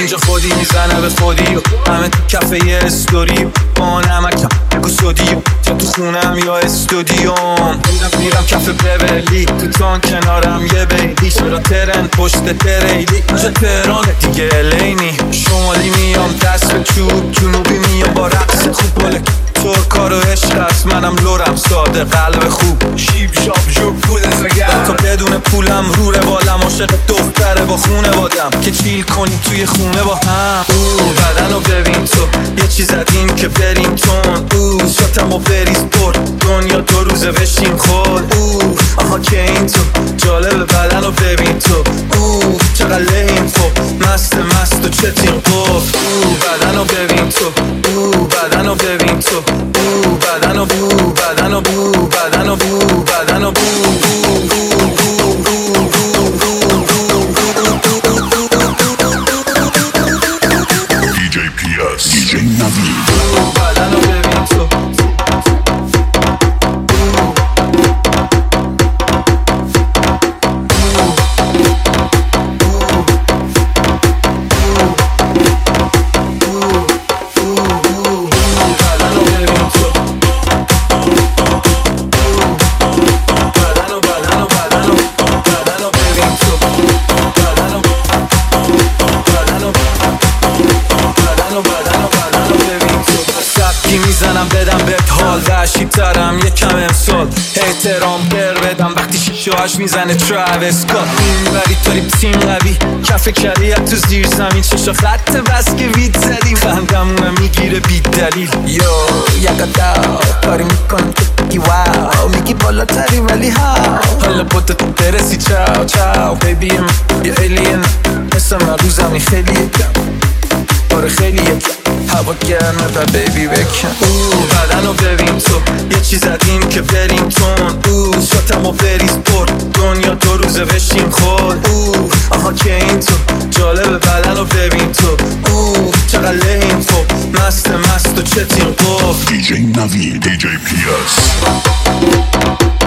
اینجا خودی میزنه به خودی و همه تو کفه یه استوری با نمکم بگو سودی تا تو خونم یا استودیوم میرم کف ببلی تو تان کنارم یه بیلی چرا ترن پشت تریلی اینجا تهرانه دیگه الینی شمالی میام دست به چوب جنوبی میام با رقص خوب بله ترکا رو عشق است منم لورم ساده قلب خوب شیب شاب جوب پول زگر تا بدون پولم رو روالم عاشق دختره با خونه بادم که چیل کنیم توی خونه با هم بدن رو ببین تو یه چیز زدیم که بریم تون شاتم و بریز پر دنیا 2 روزه بشیم خود آها که این تو جالب بدن رو ببین تو چقدر لحیم خب مست و چه تیم گفت بدن رو ببین تو بدن رو ببین تو بدن رو بدن رو بدن رو بدن رو DJ PS DJ Navid بدن رو ببین تو میزنم بدم بهت حال وحشی ترم یکم امسال احترام بدم وقتی 6 میزنه تراویس کات اینوری داریم تیم قوی کف کریت تو زیر زمین چشا خط بس که وید زدیم خندمونم میگیره بی دلیل یقدر کاری میکنم که واو میگی بالاتری ولی ها حالا پوتا تو برسی چاو چاو بیبی یه الین مثل من رو زمین خیلی یکم آره خیلی یکم هوا گرمه و بیبی بکن بدن رو ببین تو یه چیز زدیم که بریم تون شاتم و بریز پر دنیا 2 روزه بشیم خود آها که این تو جالب بدن رو ببین تو چقدر لحیم خب مست و چه تیم گفت DJ Navid DJ PS